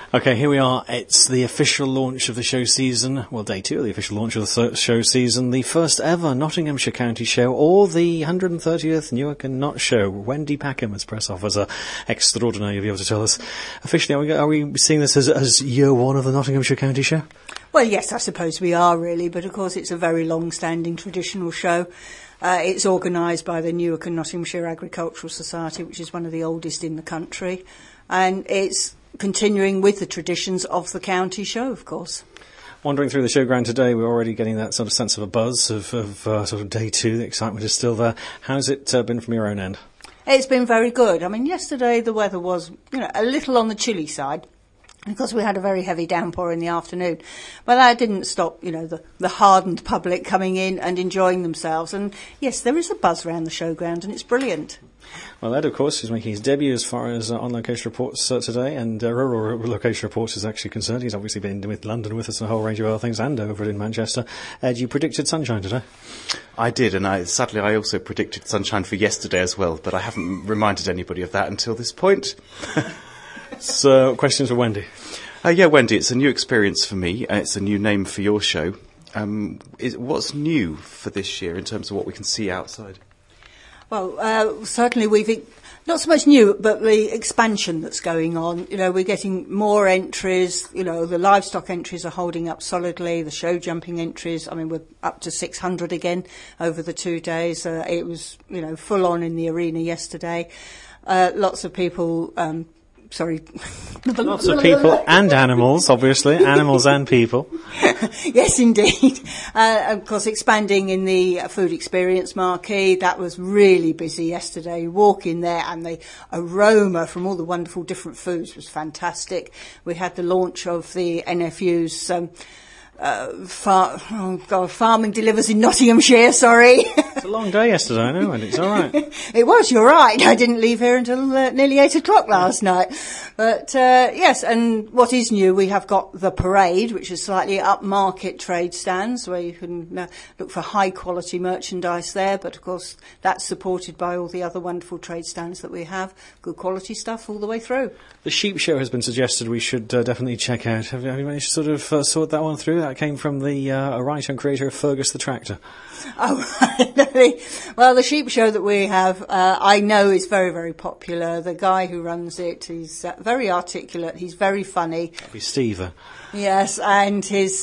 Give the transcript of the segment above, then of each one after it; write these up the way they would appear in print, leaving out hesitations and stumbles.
Okay, here we are. It's the official launch of the show season. Well, day 2 of the official launch of the show season. The first ever Nottinghamshire County show, or the 130th Newark and Not show. Wendy Packham as press officer extraordinaire, you'll be able to tell us. Officially, are we seeing this as year 1 of the Nottinghamshire County show? Well, yes, I suppose we are really, but of course it's a very long-standing traditional show. It's organised by the Newark and Nottinghamshire Agricultural Society, which is one of the oldest in the country, and it's continuing with the traditions of the county show, of course. Wandering through the showground today, we're already getting that sort of sense of a buzz of sort of day 2. The excitement is still there. How's it been from your own end? It's been very good. I mean, yesterday the weather was, a little on the chilly side, because we had a very heavy downpour in the afternoon. But that didn't stop, the hardened public coming in and enjoying themselves. And yes, there is a buzz around the showground, and it's brilliant. Well, Ed, of course, is making his debut as far as on-location reports today, and rural location reports is actually concerned. He's obviously been with London with us and a whole range of other things, and over in Manchester. Ed, you predicted sunshine today. I did, and sadly I also predicted sunshine for yesterday as well, but I haven't reminded anybody of that until this point. So, questions for Wendy? Yeah, Wendy, it's a new experience for me, and it's a new name for your show. What's new for this year in terms of what we can see outside? Well, certainly we've, not so much new, but the expansion that's going on. We're getting more entries. The livestock entries are holding up solidly. The show jumping entries, we're up to 600 again over the 2 days. It was, full on in the arena yesterday. Lots of people, Lots of people and animals, obviously. Animals and people. Yes, indeed. Of course, expanding in the food experience marquee. That was really busy yesterday. You walk in there and the aroma from all the wonderful different foods was fantastic. We had the launch of the NFU's Farming Delivers in Nottinghamshire, sorry. It's a long day yesterday, I know, and it's all right. It was, you're right. I didn't leave here until nearly 8 o'clock last night. But, yes, and what is new, we have got the parade, which is slightly upmarket trade stands where you can look for high-quality merchandise there. But, of course, that's supported by all the other wonderful trade stands that we have. Good quality stuff all the way through. The sheep show has been suggested we should definitely check out. Have you managed to sort of sort that one through? That came from the writer and creator of Fergus the Tractor. Oh, right. Well, the sheep show that we have, I know is very, very popular. The guy who runs it, he's very articulate. He's very funny. That'd be Steve. Yes, and his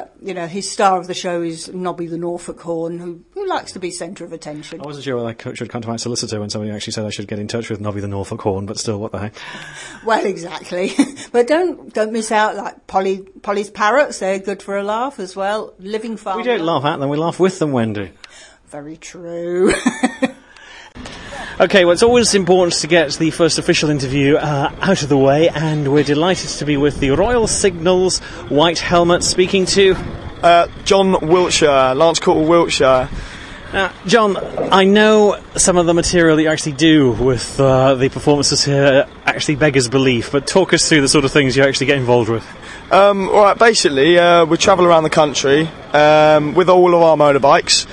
star of the show is Nobby the Norfolk Horn, who likes to be centre of attention. I wasn't sure whether I should contact my solicitor when somebody actually said I should get in touch with Nobby the Norfolk Horn, but still, what the heck? Well, exactly. But don't miss out, like Polly's parrots. They're good for a laugh as well. Living farm. We don't laugh at them, we laugh with them, Wendy. Very true. Okay, well, it's always important to get the first official interview out of the way, and we're delighted to be with the Royal Signals White Helmet, speaking to John Wiltshire, Lance Corporal Wiltshire. Now, John, I know some of the material that you actually do with the performances here actually beggars belief, but talk us through the sort of things you actually get involved with. All right, basically, we travel around the country with all of our motorbikes.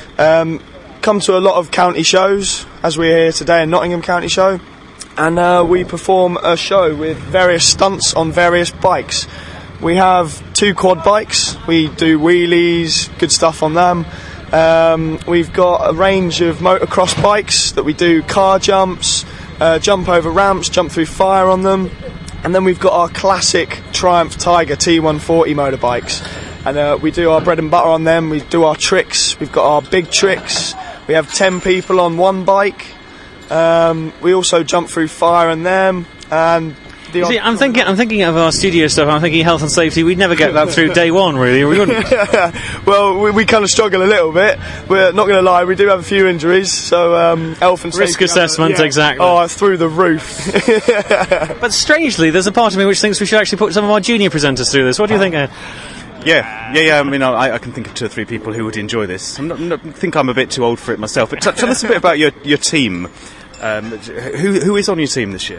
Come to a lot of county shows, as we're here today in Nottingham County Show, and we perform a show with various stunts on various bikes. We have 2 quad bikes, we do wheelies, good stuff on them. We've got a range of motocross bikes that we do car jumps, jump over ramps, jump through fire on them, and then we've got our classic Triumph Tiger T140 motorbikes, and we do our bread and butter on them. We do our tricks, we've got our big tricks. We have 10 people on one bike. We also jump through fire on them. And See, I'm thinking of our studio stuff. I'm thinking health and safety. We'd never get that through day one, really. We wouldn't. Well, we kind of struggle a little bit. We're not going to lie. We do have a few injuries. So health and risk safety assessment, exactly. Oh, through the roof. But strangely, there's a part of me which thinks we should actually put some of our junior presenters through this. What do you think, Ed? Yeah. I mean, I can think of 2 or 3 people who would enjoy this. I think I'm a bit too old for it myself. But tell us a bit about your team. Who is on your team this year?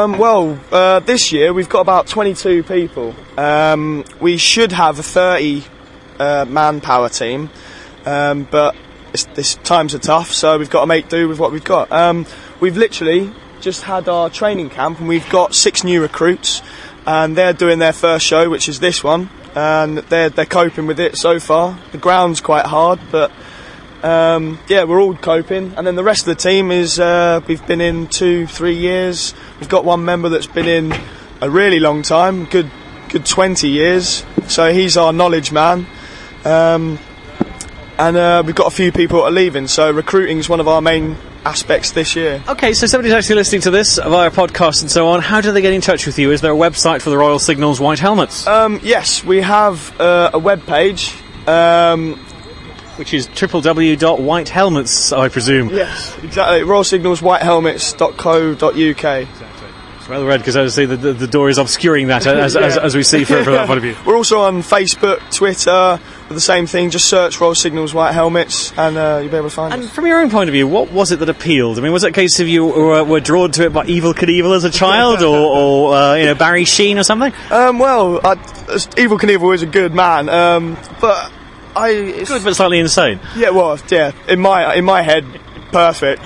This year we've got about 22 people. We should have a 30 manpower team, but this times are tough, so we've got to make do with what we've got. We've literally just had our training camp, and we've got 6 new recruits. and they're doing their first show, which is this one, and they're coping with it so far. The ground's quite hard, but we're all coping. And then the rest of the team is we've been in 2-3 years. We've got one member that's been in a really long time, good 20 years. So he's our knowledge man. And we've got a few people that are leaving. So recruiting is one of our main aspects this year. Okay, so somebody's actually listening to this via podcast and so on. How do they get in touch with you? Is there a website for the Royal Signals White Helmets? Yes, we have a web page. Which is www.whitehelmets, I presume. Yes, exactly. royalsignalswhitehelmets.co.uk. It's rather red because, as I say, the door is obscuring that as we see from that point of view. We're also on Facebook, Twitter, with the same thing. Just search Royal Signals White Helmets and you'll be able to find us. And from your own point of view, what was it that appealed? I mean, was it a case of you were drawn to it by Evel Knievel as a child, or Barry Sheen or something? Evel Knievel is a good man, but good but slightly insane. Yeah, well, yeah, in my head, perfect.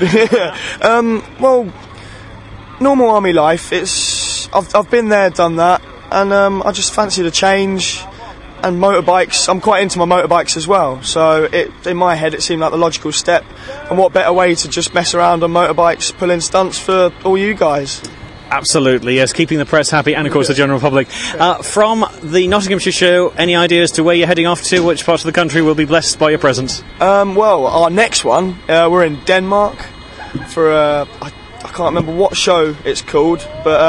Normal army life. I've been there, done that, and I just fancied a change. And motorbikes, I'm quite into my motorbikes as well. So in my head, it seemed like the logical step. And what better way to just mess around on motorbikes, pulling stunts for all you guys? Absolutely, yes, keeping the press happy and, of course, the general public. From the Nottinghamshire show, any ideas to where you're heading off to? Which parts of the country will be blessed by your presence? Our next one, we're in Denmark for I can't remember what show it's called, but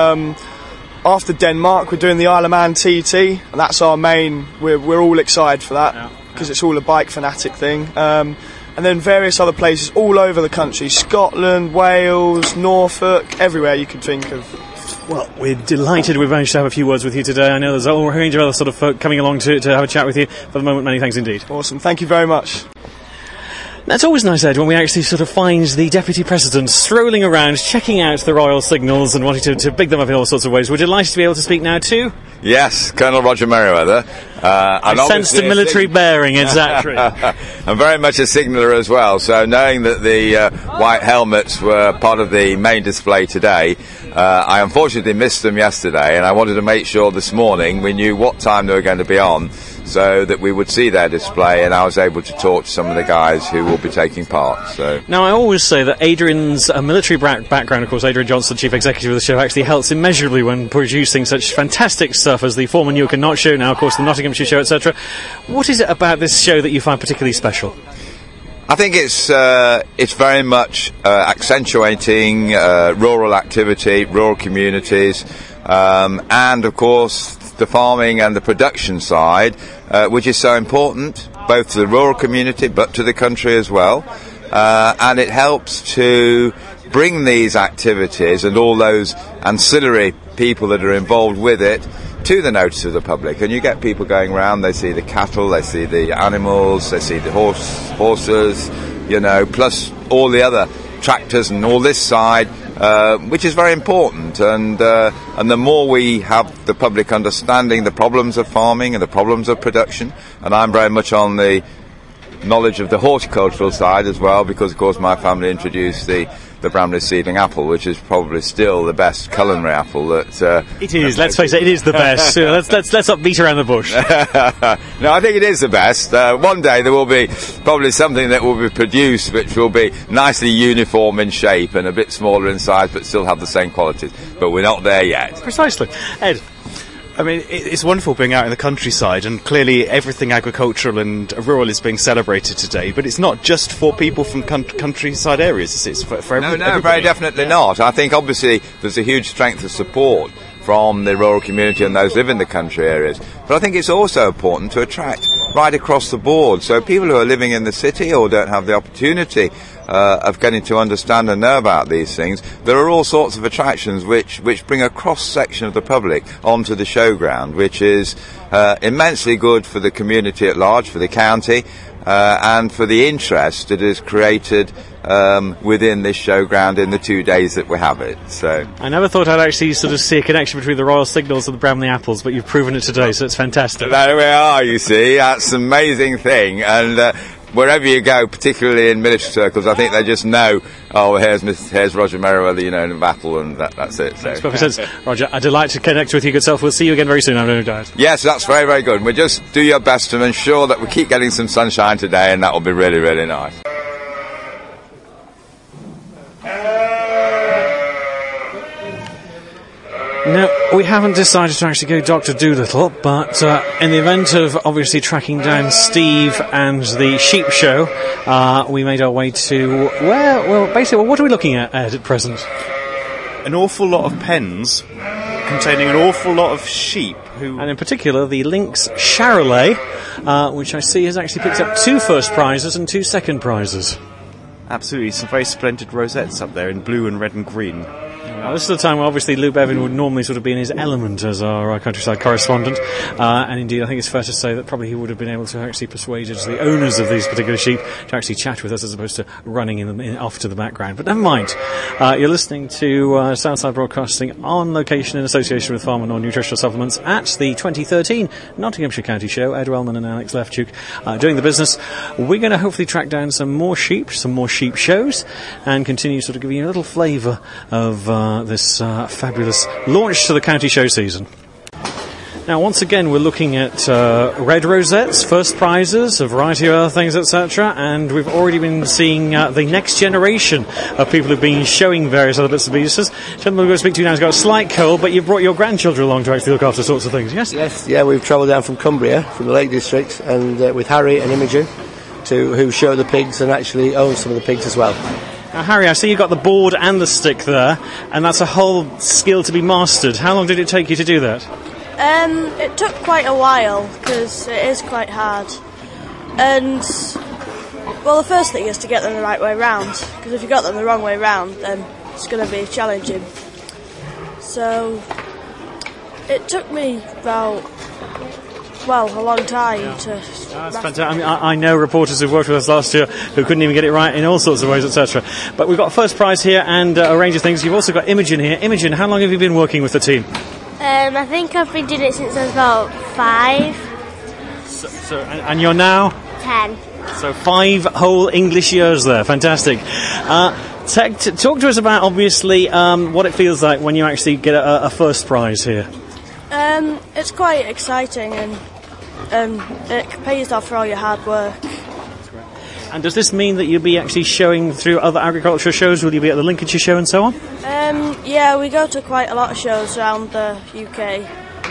after Denmark, we're doing the Isle of Man TT, and that's our main. We're all excited for that because it's all a bike fanatic thing. And then various other places all over the country: Scotland, Wales, Norfolk, everywhere you could think of. Well, we're delighted we've managed to have a few words with you today. I know there's a whole range of other sort of folk coming along to have a chat with you. For the moment, many thanks indeed. Awesome, thank you very much. That's always nice, Ed, when we actually sort of find the Deputy President strolling around, checking out the Royal Signals and wanting to big them up in all sorts of ways. We're delighted to be able to speak now to... Yes, Colonel Roger Merriweather. I sense the military bearing, exactly. I'm very much a signaller as well, so knowing that the white helmets were part of the main display today, I unfortunately missed them yesterday, and I wanted to make sure this morning we knew what time they were going to be on, so that we would see their display, and I was able to talk to some of the guys who will be taking part. So now, I always say that Adrian's military background, of course, Adrian Johnson, Chief Executive of the show, actually helps immeasurably when producing such fantastic stuff as the former Newark and Not show, now, of course, the Nottinghamshire show, etc. What is it about this show that you find particularly special? I think it's very much accentuating rural activity, rural communities, and, of course, the farming and the production side, which is so important, both to the rural community but to the country as well. And it helps to bring these activities and all those ancillary people that are involved with it to the notice of the public. And you get people going around, they see the cattle, they see the animals, they see the horses, plus all the other tractors and all this side, which is very important. And the more we have the public understanding the problems of farming and the problems of production, and I'm very much on the knowledge of the horticultural side as well, because of course my family introduced the Bramley seedling apple, which is probably still the best culinary apple that it is. Let's face it is the best. Let's not beat around the bush. No, I think it is the best. One day there will be probably something that will be produced which will be nicely uniform in shape and a bit smaller in size, but still have the same qualities. But we're not there yet. Precisely, Ed. I mean, it's wonderful being out in the countryside, and clearly everything agricultural and rural is being celebrated today, but it's not just for people from countryside areas, it's for everybody. No, very definitely not. I think obviously there's a huge strength of support from the rural community and those live in the country areas, but I think it's also important to attract right across the board, so people who are living in the city or don't have the opportunity of getting to understand and know about these things, there are all sorts of attractions which bring a cross-section of the public onto the showground, which is immensely good for the community at large, for the county, and for the interest that is created within this showground in the 2 days that we have it. So I never thought I'd actually sort of see a connection between the Royal Signals and the Bramley apples, but you've proven it today, so it's fantastic. There we are, you see, that's an amazing thing, and wherever you go, particularly in military circles, I think they just know, oh, here's Roger Merriweather, you know, in battle, and that's it. So. Makes perfect sense. Roger, a delight to connect with you, good self. We'll see you again very soon, I've no doubt. Yes, that's very, very good. We just do your best to ensure that we keep getting some sunshine today, and that will be really, really nice. Now, we haven't decided to actually go Dr. Dolittle, but in the event of obviously tracking down Steve and the sheep show, we made our way to what are we looking at present? An awful lot of pens containing an awful lot of sheep. And in particular, the Lynx Charolais, which I see has actually picked up 2 first prizes and 2 second prizes. Absolutely, some very splendid rosettes up there in blue and red and green. This is the time where obviously Lou Bevan would normally sort of be in his element as our countryside correspondent, and indeed I think it's fair to say that probably he would have been able to actually persuade the owners of these particular sheep to actually chat with us as opposed to running off to the background. But never mind. You're listening to Southside Broadcasting on location in association with Farm and Nutritional Supplements at the 2013 Nottinghamshire County Show. Ed Wellman and Alex Lefchuk doing the business. We're going to hopefully track down some more sheep shows, and continue sort of giving you a little flavour of this fabulous launch to the county show season. Now, once again, we're looking at red rosettes, first prizes, a variety of other things, etc. And we've already been seeing the next generation of people who've been showing various other bits and pieces. Gentleman we're going to speak to now has got a slight cold, but you've brought your grandchildren along to actually look after sorts of things, yes? Yes, yeah, we've travelled down from Cumbria, from the Lake District, and with Harry and Imogen, who show the pigs and actually own some of the pigs as well. Now, Harry, I see you've got the board and the stick there, and that's a whole skill to be mastered. How long did it take you to do that? It took quite a while, because it is quite hard. And, well, the first thing is to get them the right way round, because if you got them the wrong way round, then it's going to be challenging. So, it took me about, a long time to... That's fantastic. I mean, I know reporters who've worked with us last year who couldn't even get it right in all sorts of ways, etc. But we've got a first prize here and a range of things. You've also got Imogen here. Imogen, how long have you been working with the team? I think I've been doing it since I was about 5. And you're now? 10. So 5 whole English years there. Fantastic. Talk to us about, obviously, what it feels like when you actually get a first prize here. It's quite exciting and it pays off for all your hard work. And does this mean that you'll be actually showing through other agricultural shows? Will you be at the Lincolnshire show and so on? Yeah, we go to quite a lot of shows around the UK.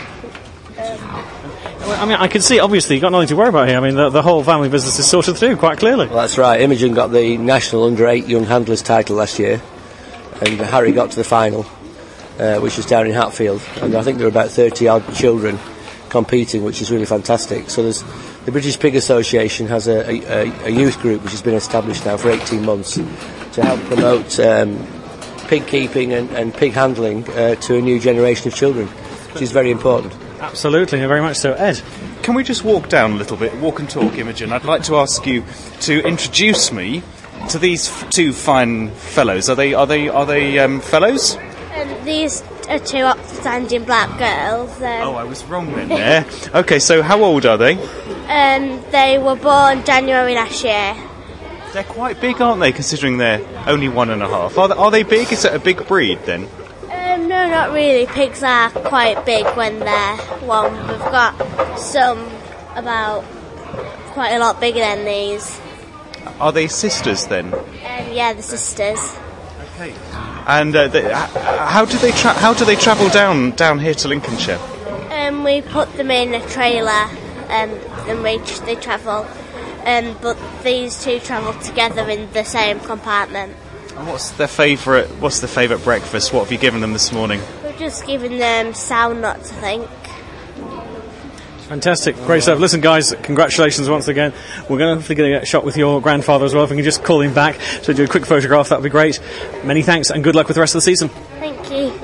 I mean, I can see, obviously, you've got nothing to worry about here. I mean, the whole family business is sorted through, quite clearly. Well, that's right. Imogen got the National Under-8 Young Handlers title last year, and Harry got to the final, which was down in Hatfield. And I think there were about 30-odd children competing, which is really fantastic. So there's the British Pig Association has a youth group which has been established now for 18 months to help promote pig keeping and pig handling to a new generation of children, which is very important. Absolutely, very much so. Ed? Can we just walk down a little bit, walk and talk, Imogen? I'd like to ask you to introduce me to these 2 fine fellows. Are they fellows? These are 2 upstanding black girls. Oh, I was wrong then there. Okay, so how old are they? They were born January last year. They're quite big, aren't they, considering they're only 1.5? Are they big? Is it a big breed then? No, not really. Pigs are quite big when they're 1. We've got some about quite a lot bigger than these. Are they sisters then? Yeah, the sisters. Okay. And how do they travel down here to Lincolnshire? We put them in a trailer, and they travel. But these 2 travel together in the same compartment. And what's their favourite breakfast? What have you given them this morning? We've just given them sound nuts, I think. Fantastic, great stuff. Listen, guys, congratulations once again. We're going to hopefully get a shot with your grandfather as well. If we can just call him back to do a quick photograph, that would be great. Many thanks and good luck with the rest of the season. Thank you.